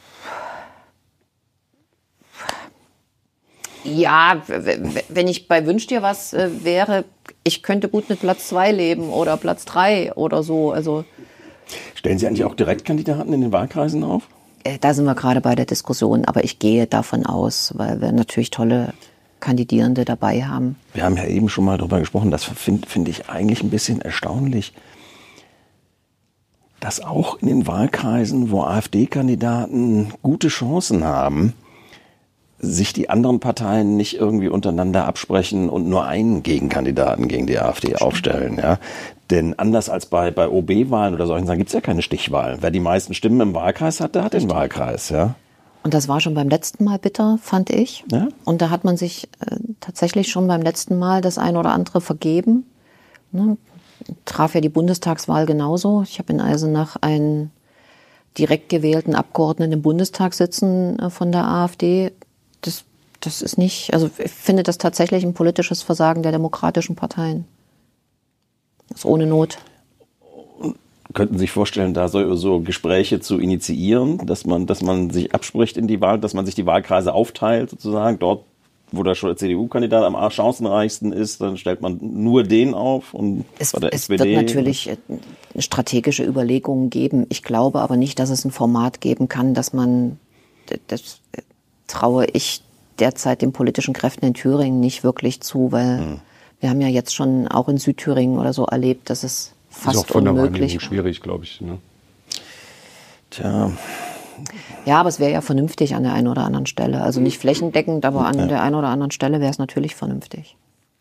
Ja, wenn ich bei Wünsch dir was wäre, ich könnte gut mit Platz 2 leben oder Platz 3 oder so. Also stellen Sie eigentlich auch Direktkandidaten in den Wahlkreisen auf? Da sind wir gerade bei der Diskussion, aber ich gehe davon aus, weil wir natürlich tolle Kandidierende dabei haben. Wir haben ja eben schon mal darüber gesprochen, das finde ich eigentlich ein bisschen erstaunlich. dass auch in den Wahlkreisen, wo AfD-Kandidaten gute Chancen haben, sich die anderen Parteien nicht irgendwie untereinander absprechen und nur einen Gegenkandidaten gegen die AfD aufstellen. Ja? Denn anders als bei OB-Wahlen oder solchen Sachen gibt es ja keine Stichwahl. Wer die meisten Stimmen im Wahlkreis hat, der hat den Wahlkreis. Ja? Und das war schon beim letzten Mal bitter, fand ich. Ja? Und da hat man sich tatsächlich schon beim letzten Mal das eine oder andere vergeben. Ne? Traf ja die Bundestagswahl genauso. Ich habe in Eisenach einen direkt gewählten Abgeordneten im Bundestag sitzen von der AfD. Das ist nicht, also ich finde das tatsächlich ein politisches Versagen der demokratischen Parteien. Das ist ohne Not. Könnten Sie sich vorstellen, da so Gespräche zu initiieren, dass man sich abspricht in die Wahl, dass man sich die Wahlkreise aufteilt sozusagen, dort, wo der CDU-Kandidat am chancenreichsten ist, dann stellt man nur den auf und bei der SPD. Es wird natürlich strategische Überlegungen geben. Ich glaube aber nicht, dass es ein Format geben kann, dass man, das traue ich derzeit den politischen Kräften in Thüringen nicht wirklich zu, weil wir haben ja jetzt schon auch in Südthüringen oder so erlebt, dass es fast ist auch von unmöglich der schwierig, glaube ich. Ne? Tja. Ja, aber es wäre ja vernünftig an der einen oder anderen Stelle. Also nicht flächendeckend, aber an der einen oder anderen Stelle wäre es natürlich vernünftig.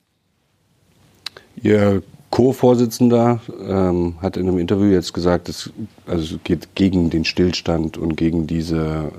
Ihr Co-Vorsitzender hat in einem Interview jetzt gesagt, es geht gegen den Stillstand und gegen diese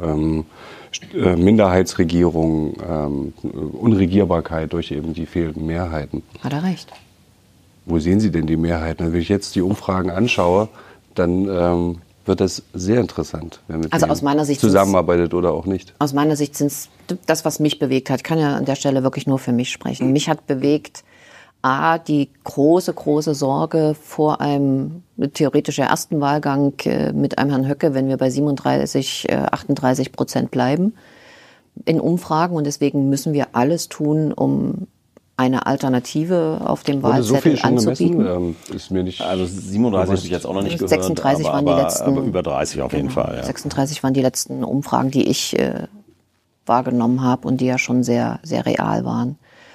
Minderheitsregierung, Unregierbarkeit durch eben die fehlenden Mehrheiten. Hat er recht. Wo sehen Sie denn die Mehrheiten? Wenn ich jetzt die Umfragen anschaue, dann wird das sehr interessant, wer mit aus meiner Sicht zusammenarbeitet oder auch nicht. Aus meiner Sicht sind es das, was mich bewegt hat. Ich kann ja an der Stelle wirklich nur für mich sprechen. Mich hat bewegt, die große Sorge vor einem theoretisch ersten Wahlgang mit einem Herrn Höcke, wenn wir bei 37-38% bleiben in Umfragen. Und deswegen müssen wir alles tun, um eine Alternative auf dem Wahlzettel anzubieten. Ist mir nicht, also 37 habe ich jetzt auch noch nicht gehört. 36 waren die letzten. Aber über 30 auf jeden Fall. Ja. 36 waren die letzten Umfragen, die ich wahrgenommen habe und die ja schon sehr, sehr real waren.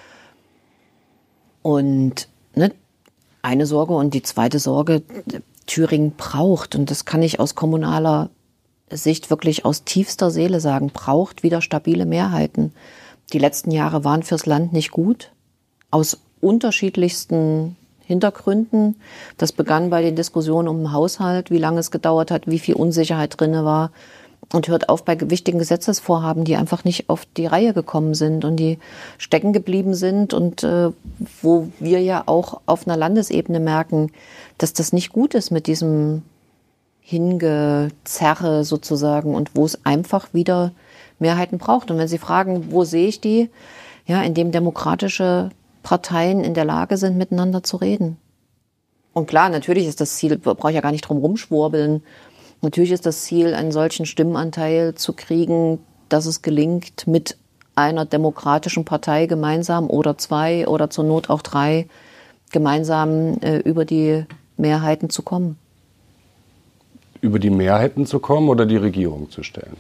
Und eine Sorge und die zweite Sorge, Thüringen braucht, und das kann ich aus kommunaler Sicht wirklich aus tiefster Seele sagen, braucht wieder stabile Mehrheiten. Die letzten Jahre waren fürs Land nicht gut, aus unterschiedlichsten Hintergründen. Das begann bei den Diskussionen um den Haushalt, wie lange es gedauert hat, wie viel Unsicherheit drin war. Und hört auf bei wichtigen Gesetzesvorhaben, die einfach nicht auf die Reihe gekommen sind und die stecken geblieben sind und wo wir ja auch auf einer Landesebene merken, dass das nicht gut ist mit diesem Hingezerre sozusagen und wo es einfach wieder Mehrheiten braucht. Und wenn Sie fragen, wo sehe ich die? Ja, indem demokratische Parteien in der Lage sind, miteinander zu reden. Und klar, natürlich ist das Ziel, brauche ich ja gar nicht drum rumschwurbeln. Natürlich ist das Ziel, einen solchen Stimmenanteil zu kriegen, dass es gelingt, mit einer demokratischen Partei gemeinsam oder 2 oder zur Not auch 3 gemeinsam über die Mehrheiten zu kommen. Über die Mehrheiten zu kommen oder die Regierung zu stellen?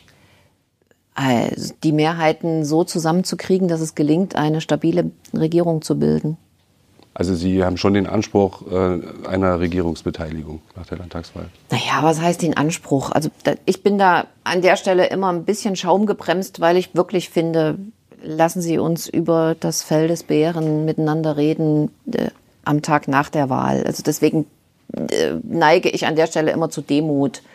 Also die Mehrheiten so zusammenzukriegen, dass es gelingt, eine stabile Regierung zu bilden. Also Sie haben schon den Anspruch einer Regierungsbeteiligung nach der Landtagswahl? Naja, was heißt den Anspruch? Also ich bin da an der Stelle immer ein bisschen schaumgebremst, weil ich wirklich finde, lassen Sie uns über das Fell des Bären miteinander reden am Tag nach der Wahl. Also deswegen neige ich an der Stelle immer zu Demut.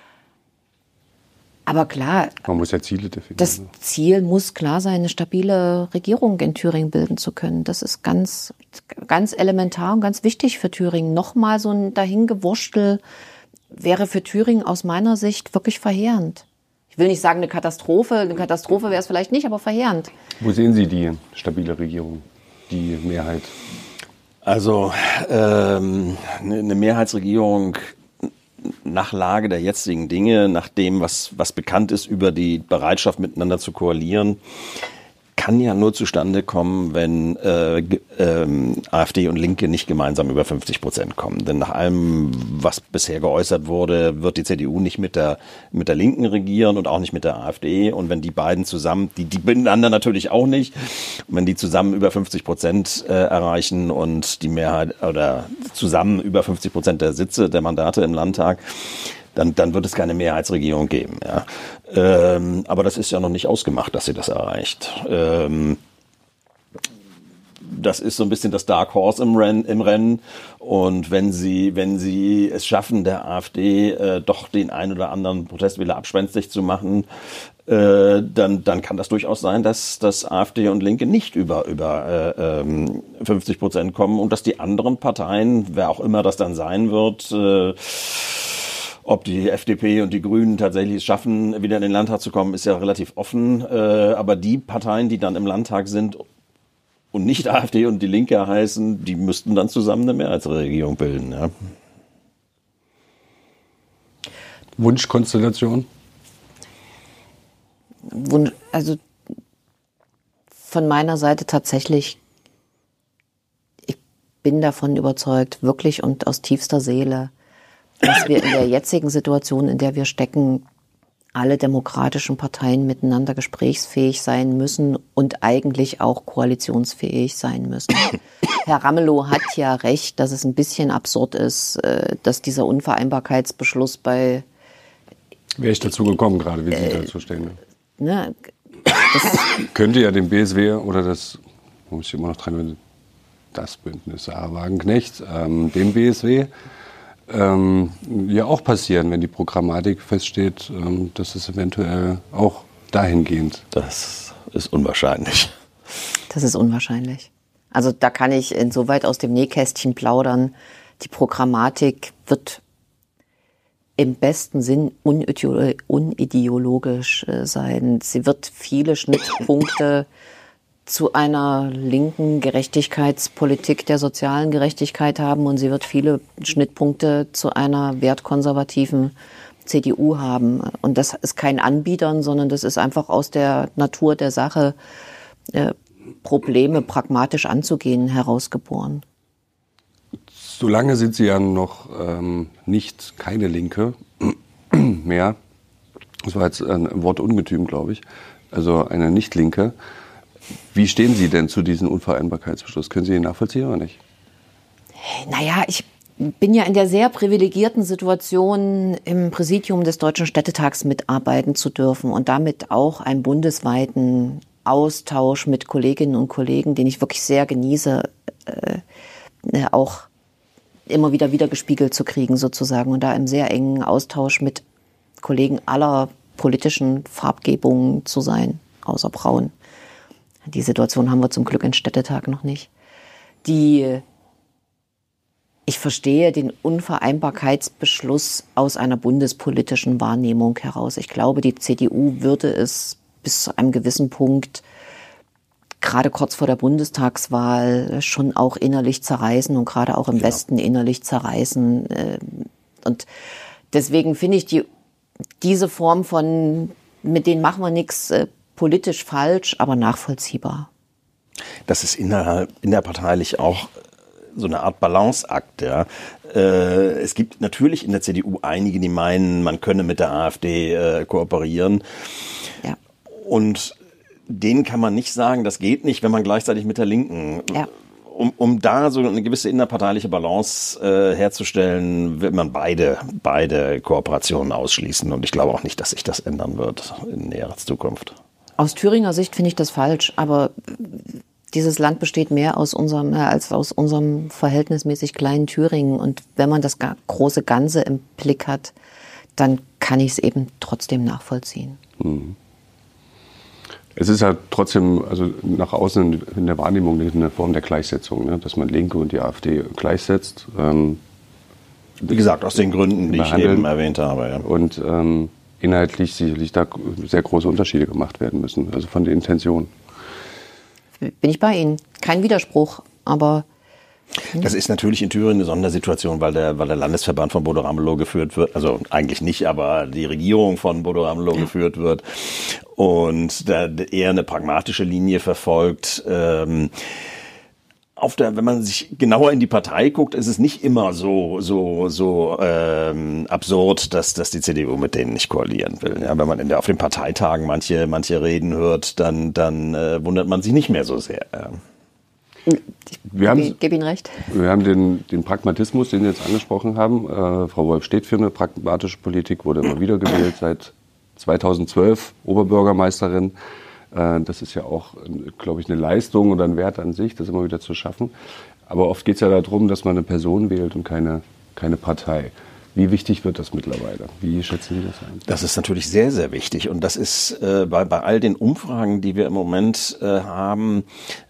Aber klar, man muss ja Ziele definieren. Das Ziel muss klar sein, eine stabile Regierung in Thüringen bilden zu können. Das ist ganz, ganz elementar und ganz wichtig für Thüringen. Nochmal so ein Dahingewurschtel wäre für Thüringen aus meiner Sicht wirklich verheerend. Ich will nicht sagen eine Katastrophe. Eine Katastrophe wäre es vielleicht nicht, aber verheerend. Wo sehen Sie die stabile Regierung, die Mehrheit? Also eine Mehrheitsregierung nach Lage der jetzigen Dinge, nach dem, was bekannt ist über die Bereitschaft, miteinander zu koalieren, kann ja nur zustande kommen, wenn AfD und Linke nicht gemeinsam über 50% kommen. Denn nach allem, was bisher geäußert wurde, wird die CDU nicht mit der Linken regieren und auch nicht mit der AfD. Und wenn die beiden zusammen, die binden einander natürlich auch nicht, und wenn die zusammen über 50% erreichen und die Mehrheit oder zusammen über 50% der Sitze, der Mandate im Landtag, dann wird es keine Mehrheitsregierung geben. Ja. Aber das ist ja noch nicht ausgemacht, dass sie das erreicht. Das ist so ein bisschen das Dark Horse im Rennen. Und wenn sie es schaffen, der AfD doch den ein oder anderen Protestwähler abspenstig zu machen, dann kann das durchaus sein, dass AfD und Linke nicht über 50% kommen und dass die anderen Parteien, wer auch immer das dann sein wird, ob die FDP und die Grünen tatsächlich es schaffen, wieder in den Landtag zu kommen, ist ja relativ offen. Aber die Parteien, die dann im Landtag sind und nicht AfD und die Linke heißen, die müssten dann zusammen eine Mehrheitsregierung bilden. Ja. Wunschkonstellation? Also von meiner Seite tatsächlich, ich bin davon überzeugt, wirklich und aus tiefster Seele, dass wir in der jetzigen Situation, in der wir stecken, alle demokratischen Parteien miteinander gesprächsfähig sein müssen und eigentlich auch koalitionsfähig sein müssen. Herr Ramelow hat ja recht, dass es ein bisschen absurd ist, dass dieser Unvereinbarkeitsbeschluss bei... Wäre ich dazu gekommen gerade, wie Sie dazu stehen. Ne, könnte ja dem BSW oder das, muss ich immer noch dran, das Bündnis Sarah Wagenknecht, dem BSW, ja auch passieren, wenn die Programmatik feststeht, dass es eventuell auch dahingehend. Das ist unwahrscheinlich. Das ist unwahrscheinlich. Also da kann ich insoweit aus dem Nähkästchen plaudern. Die Programmatik wird im besten Sinn unideologisch sein. Sie wird viele Schnittpunkte zu einer linken Gerechtigkeitspolitik der sozialen Gerechtigkeit haben und sie wird viele Schnittpunkte zu einer wertkonservativen CDU haben. Und das ist kein Anbietern, sondern das ist einfach aus der Natur der Sache, Probleme pragmatisch anzugehen, herausgeboren. Solange sind Sie ja noch keine Linke mehr. Das war jetzt ein Wort Ungetüm, glaube ich. Also eine Nicht-Linke. Wie stehen Sie denn zu diesem Unvereinbarkeitsbeschluss? Können Sie ihn nachvollziehen oder nicht? Naja, ich bin ja in der sehr privilegierten Situation, im Präsidium des Deutschen Städtetags mitarbeiten zu dürfen und damit auch einen bundesweiten Austausch mit Kolleginnen und Kollegen, den ich wirklich sehr genieße, auch immer wieder wiedergespiegelt zu kriegen sozusagen und da im sehr engen Austausch mit Kollegen aller politischen Farbgebungen zu sein, außer Braun. Die Situation haben wir zum Glück in Städtetag noch nicht. Ich verstehe den Unvereinbarkeitsbeschluss aus einer bundespolitischen Wahrnehmung heraus. Ich glaube, die CDU würde es bis zu einem gewissen Punkt, gerade kurz vor der Bundestagswahl, schon auch innerlich zerreißen und gerade auch im Westen innerlich zerreißen. Und deswegen finde ich diese Form von, mit denen machen wir nichts, politisch falsch, aber nachvollziehbar. Das ist innerparteilich auch so eine Art Balanceakt. Ja. Es gibt natürlich in der CDU einige, die meinen, man könne mit der AfD kooperieren. Ja. Und denen kann man nicht sagen, das geht nicht, wenn man gleichzeitig mit der Linken... Ja. Um da so eine gewisse innerparteiliche Balance herzustellen, wird man beide Kooperationen ausschließen. Und ich glaube auch nicht, dass sich das ändern wird in näherer Zukunft. Aus Thüringer Sicht finde ich das falsch, aber dieses Land besteht mehr als aus unserem verhältnismäßig kleinen Thüringen. Und wenn man das große Ganze im Blick hat, dann kann ich es eben trotzdem nachvollziehen. Mhm. Es ist halt trotzdem, also nach außen in der Wahrnehmung eine Form der Gleichsetzung, ne? Dass man Linke und die AfD gleichsetzt. Wie gesagt, aus den Gründen, die ich eben erwähnt habe. Ja. Und inhaltlich sicherlich da sehr große Unterschiede gemacht werden müssen, also von der Intention. Bin ich bei Ihnen. Kein Widerspruch, aber Das ist natürlich in Thüringen eine Sondersituation, weil der Landesverband von Bodo Ramelow geführt wird. Also eigentlich nicht, aber die Regierung von Bodo Ramelow geführt wird und da eher eine pragmatische Linie verfolgt. Wenn man sich genauer in die Partei guckt, ist es nicht immer so absurd, dass die CDU mit denen nicht koalieren will. Ja, wenn man auf den Parteitagen manche Reden hört, dann wundert man sich nicht mehr so sehr. Ich gebe Ihnen recht. Wir haben den Pragmatismus, den Sie jetzt angesprochen haben. Frau Wolf steht für eine pragmatische Politik, wurde immer wieder gewählt, seit 2012 Oberbürgermeisterin. Das ist ja auch, glaube ich, eine Leistung oder ein Wert an sich, das immer wieder zu schaffen. Aber oft geht es ja darum, dass man eine Person wählt und keine Partei. Wie wichtig wird das mittlerweile? Wie schätzen Sie das ein? Das ist natürlich sehr, sehr wichtig. Und das ist bei all den Umfragen, die wir im Moment haben,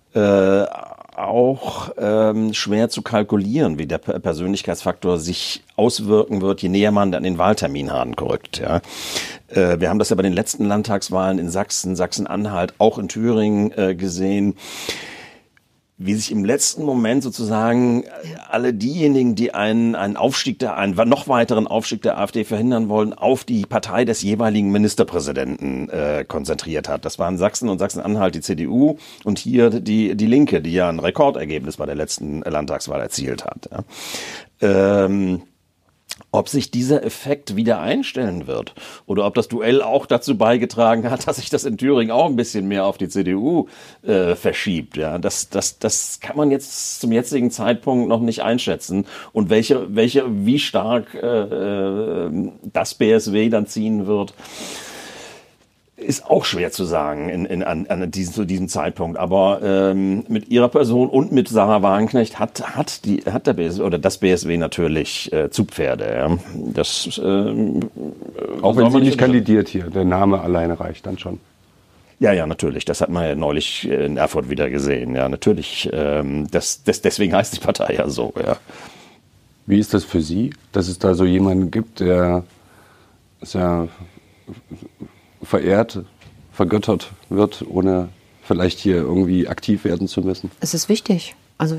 auch schwer zu kalkulieren, wie der Persönlichkeitsfaktor sich auswirken wird, je näher man an den Wahltermin heranrückt. Ja. Wir haben das ja bei den letzten Landtagswahlen in Sachsen, Sachsen-Anhalt, auch in Thüringen gesehen, wie sich im letzten Moment sozusagen alle diejenigen, die einen noch weiteren Aufstieg der AfD verhindern wollen, auf die Partei des jeweiligen Ministerpräsidenten konzentriert hat. Das war in Sachsen und Sachsen-Anhalt die CDU und hier die Linke, die ja ein Rekordergebnis bei der letzten Landtagswahl erzielt hat. Ja. Ob sich dieser Effekt wieder einstellen wird oder ob das Duell auch dazu beigetragen hat, dass sich das in Thüringen auch ein bisschen mehr auf die CDU verschiebt. Ja, das kann man jetzt zum jetzigen Zeitpunkt noch nicht einschätzen. Und wie stark das BSW dann ziehen wird, ist auch schwer zu sagen zu diesem Zeitpunkt. Aber mit ihrer Person und mit Sarah Wagenknecht hat der BSW oder das BSW natürlich Zugpferde. Ja. Das, auch wenn sie nicht kandidiert hier, der Name alleine reicht dann schon. Ja, natürlich. Das hat man ja neulich in Erfurt wieder gesehen. Ja, natürlich. Deswegen heißt die Partei ja so. Ja. Wie ist das für Sie, dass es da so jemanden gibt, der ja verehrt, vergöttert wird, ohne vielleicht hier irgendwie aktiv werden zu müssen? Es ist wichtig. Also,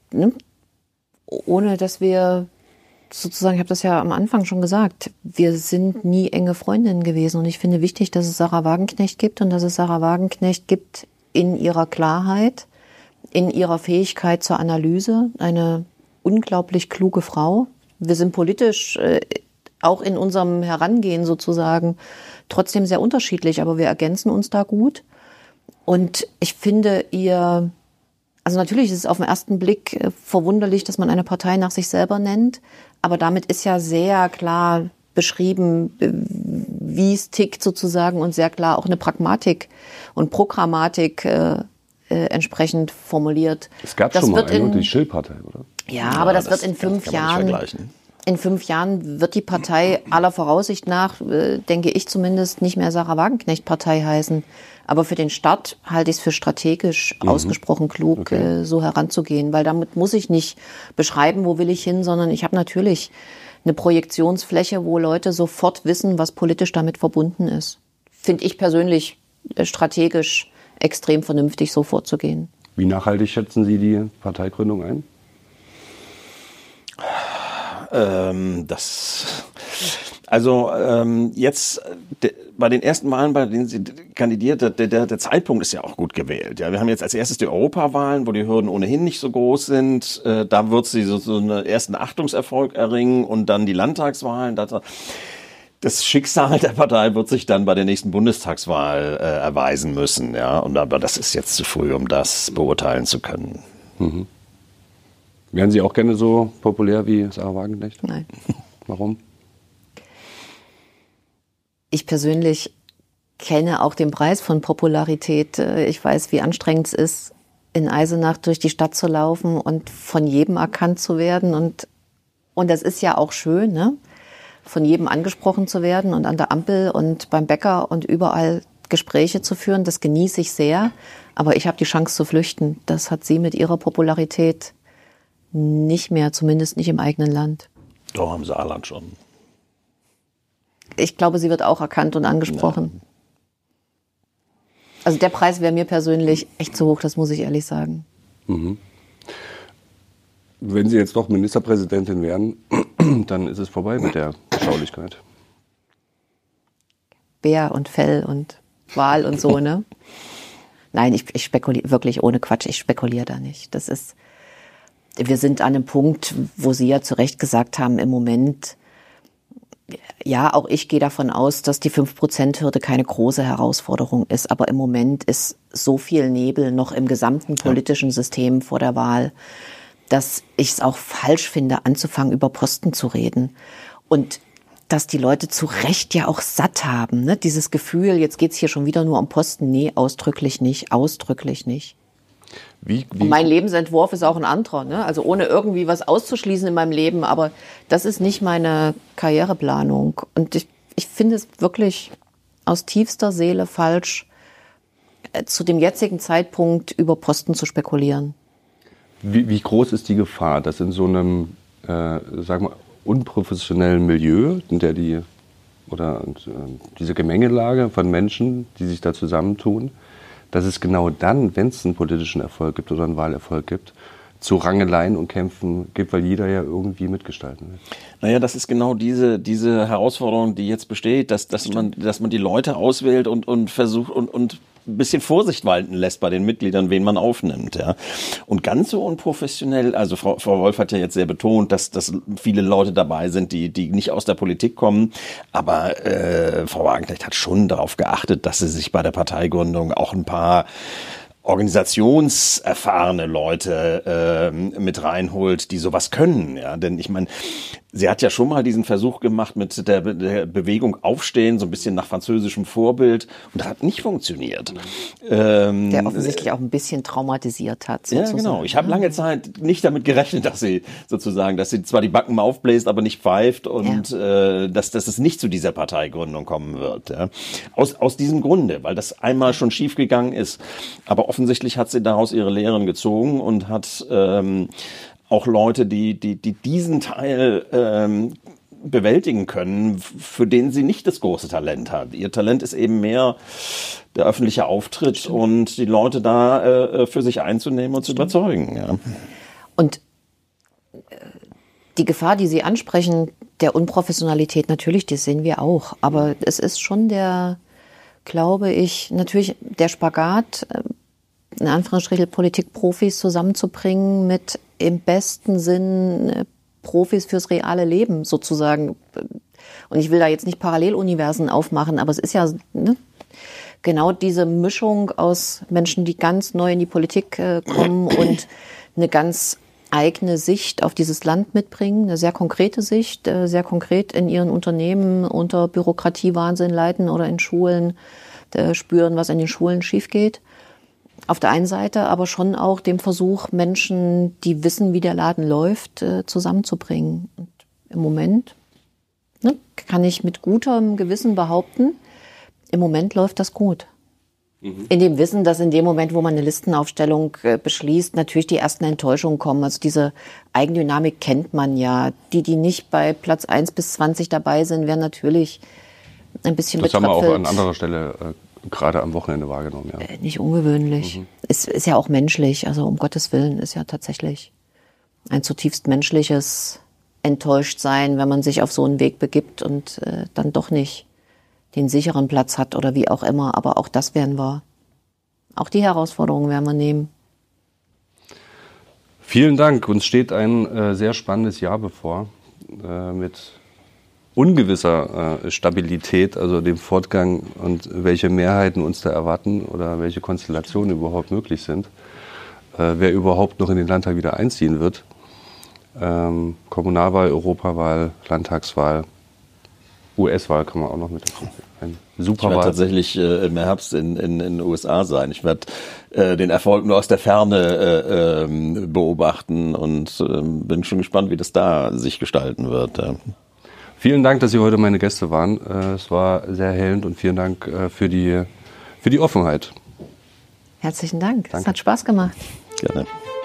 ohne dass wir sozusagen, ich habe das ja am Anfang schon gesagt, wir sind nie enge Freundinnen gewesen. Und ich finde wichtig, dass es Sarah Wagenknecht gibt und dass es Sarah Wagenknecht gibt in ihrer Klarheit, in ihrer Fähigkeit zur Analyse. Eine unglaublich kluge Frau. Wir sind politisch auch in unserem Herangehen sozusagen trotzdem sehr unterschiedlich, aber wir ergänzen uns da gut. Und ich finde also natürlich ist es auf den ersten Blick verwunderlich, dass man eine Partei nach sich selber nennt, aber damit ist ja sehr klar beschrieben, wie es tickt sozusagen und sehr klar auch eine Pragmatik und Programmatik entsprechend formuliert. Es gab schon mal eine, die Schill-Partei, oder? Ja, aber das wird in 5 Jahren... In 5 Jahren wird die Partei aller Voraussicht nach, denke ich zumindest, nicht mehr Sarah Wagenknecht-Partei heißen. Aber für den Start halte ich es für strategisch ausgesprochen klug, so heranzugehen. Weil damit muss ich nicht beschreiben, wo will ich hin, sondern ich habe natürlich eine Projektionsfläche, wo Leute sofort wissen, was politisch damit verbunden ist. Finde ich persönlich strategisch extrem vernünftig, so vorzugehen. Wie nachhaltig schätzen Sie die Parteigründung ein? Jetzt bei den ersten Wahlen, bei denen sie kandidiert, der Zeitpunkt ist ja auch gut gewählt. Ja, wir haben jetzt als erstes die Europawahlen, wo die Hürden ohnehin nicht so groß sind. Da wird sie so einen ersten Achtungserfolg erringen und dann die Landtagswahlen. Das Schicksal der Partei wird sich dann bei der nächsten Bundestagswahl erweisen müssen. Ja, aber das ist jetzt zu früh, um das beurteilen zu können. Mhm. Wären Sie auch gerne so populär wie Sarah Wagenknecht? Nein. Warum? Ich persönlich kenne auch den Preis von Popularität. Ich weiß, wie anstrengend es ist, in Eisenach durch die Stadt zu laufen und von jedem erkannt zu werden. Und das ist ja auch schön, ne? Von jedem angesprochen zu werden und an der Ampel und beim Bäcker und überall Gespräche zu führen. Das genieße ich sehr. Aber ich habe die Chance zu flüchten. Das hat sie mit ihrer Popularität nicht mehr, zumindest nicht im eigenen Land. Doch, im Saarland schon. Ich glaube, sie wird auch erkannt und angesprochen. Ja. Also der Preis wäre mir persönlich echt zu hoch, das muss ich ehrlich sagen. Mhm. wenn Sie jetzt doch Ministerpräsidentin werden, dann ist es vorbei mit der Beschaulichkeit. Bär und Fell und Wahl und so, ne? Nein, ich spekuliere wirklich ohne Quatsch, ich spekuliere da nicht. Wir sind an einem Punkt, wo Sie ja zu Recht gesagt haben, im Moment, ja, auch ich gehe davon aus, dass die 5%-Hürde keine große Herausforderung ist. Aber im Moment ist so viel Nebel noch im gesamten politischen System vor der Wahl, dass ich es auch falsch finde, anzufangen, über Posten zu reden. Und dass die Leute zu Recht ja auch satt haben, ne? Dieses Gefühl, jetzt geht's hier schon wieder nur um Posten. Nee, ausdrücklich nicht. Und mein Lebensentwurf ist auch ein anderer, ne? Also ohne irgendwie was auszuschließen in meinem Leben, aber das ist nicht meine Karriereplanung. Und ich finde es wirklich aus tiefster Seele falsch, zu dem jetzigen Zeitpunkt über Posten zu spekulieren. Wie groß ist die Gefahr, dass in so einem, sagen wir, unprofessionellen Milieu, in der diese Gemengelage von Menschen, die sich da zusammentun, dass es genau dann, wenn es einen politischen Erfolg gibt oder einen Wahlerfolg gibt, zu Rangeleien und Kämpfen gibt, weil jeder ja irgendwie mitgestalten will. Naja, das ist genau diese Herausforderung, die jetzt besteht, dass man die Leute auswählt und versucht und ein bisschen Vorsicht walten lässt bei den Mitgliedern, wen man aufnimmt. Ja. Und ganz so unprofessionell, also Frau Wolf hat ja jetzt sehr betont, dass viele Leute dabei sind, die nicht aus der Politik kommen, aber Frau Wagenknecht hat schon darauf geachtet, dass sie sich bei der Parteigründung auch ein paar organisationserfahrene Leute mit reinholt, die sowas können. Ja, denn ich meine, sie hat ja schon mal diesen Versuch gemacht mit der Bewegung Aufstehen, so ein bisschen nach französischem Vorbild, und das hat nicht funktioniert. Der offensichtlich auch ein bisschen traumatisiert hat. Sozusagen. Ja, genau. Ich habe lange Zeit nicht damit gerechnet, dass sie zwar die Backen aufbläst, aber nicht pfeift und dass es nicht zu dieser Parteigründung kommen wird. Ja. Aus diesem Grunde, weil das einmal schon schiefgegangen ist. Aber offensichtlich hat sie daraus ihre Lehren gezogen und hat auch Leute, die diesen Teil bewältigen können, für den sie nicht das große Talent hat. Ihr Talent ist eben mehr der öffentliche Auftritt und die Leute da für sich einzunehmen und zu überzeugen. Ja. Und die Gefahr, die Sie ansprechen, der Unprofessionalität, natürlich, das sehen wir auch. Aber es ist schon glaube ich, natürlich der Spagat, in Anführungsstrichen Politikprofis zusammenzubringen mit im besten Sinn Profis fürs reale Leben sozusagen. Und ich will da jetzt nicht Paralleluniversen aufmachen, aber es ist ja genau diese Mischung aus Menschen, die ganz neu in die Politik kommen und eine ganz eigene Sicht auf dieses Land mitbringen, eine sehr konkrete Sicht, sehr konkret in ihren Unternehmen unter Bürokratiewahnsinn leiden oder in Schulen spüren, was in den Schulen schief geht. Auf der einen Seite aber schon auch dem Versuch, Menschen, die wissen, wie der Laden läuft, zusammenzubringen. Und im Moment kann ich mit gutem Gewissen behaupten, im Moment läuft das gut. In dem Wissen, dass in dem Moment, wo man eine Listenaufstellung beschließt, natürlich die ersten Enttäuschungen kommen. Also diese Eigendynamik kennt man ja. Die nicht bei Platz 1 bis 20 dabei sind, werden natürlich ein bisschen betröpfelt. Das haben wir auch an anderer Stelle gerade am Wochenende wahrgenommen. Ja. Nicht ungewöhnlich. Es ist ja auch menschlich. Also um Gottes Willen ist ja tatsächlich ein zutiefst menschliches Enttäuschtsein, wenn man sich auf so einen Weg begibt und dann doch nicht den sicheren Platz hat oder wie auch immer. Aber auch das werden wir, auch die Herausforderungen werden wir nehmen. Vielen Dank. Uns steht ein sehr spannendes Jahr bevor mit ungewisser Stabilität, also dem Fortgang und welche Mehrheiten uns da erwarten oder welche Konstellationen überhaupt möglich sind. Wer überhaupt noch in den Landtag wieder einziehen wird. Kommunalwahl, Europawahl, Landtagswahl, US-Wahl kann man auch noch mit dazu. Ich werde tatsächlich im Herbst in den USA sein. Ich werde den Erfolg nur aus der Ferne beobachten und bin schon gespannt, wie das da sich gestalten wird. Vielen Dank, dass Sie heute meine Gäste waren. Es war sehr erhellend und vielen Dank für die Offenheit. Herzlichen Dank. Es hat Spaß gemacht. Gerne.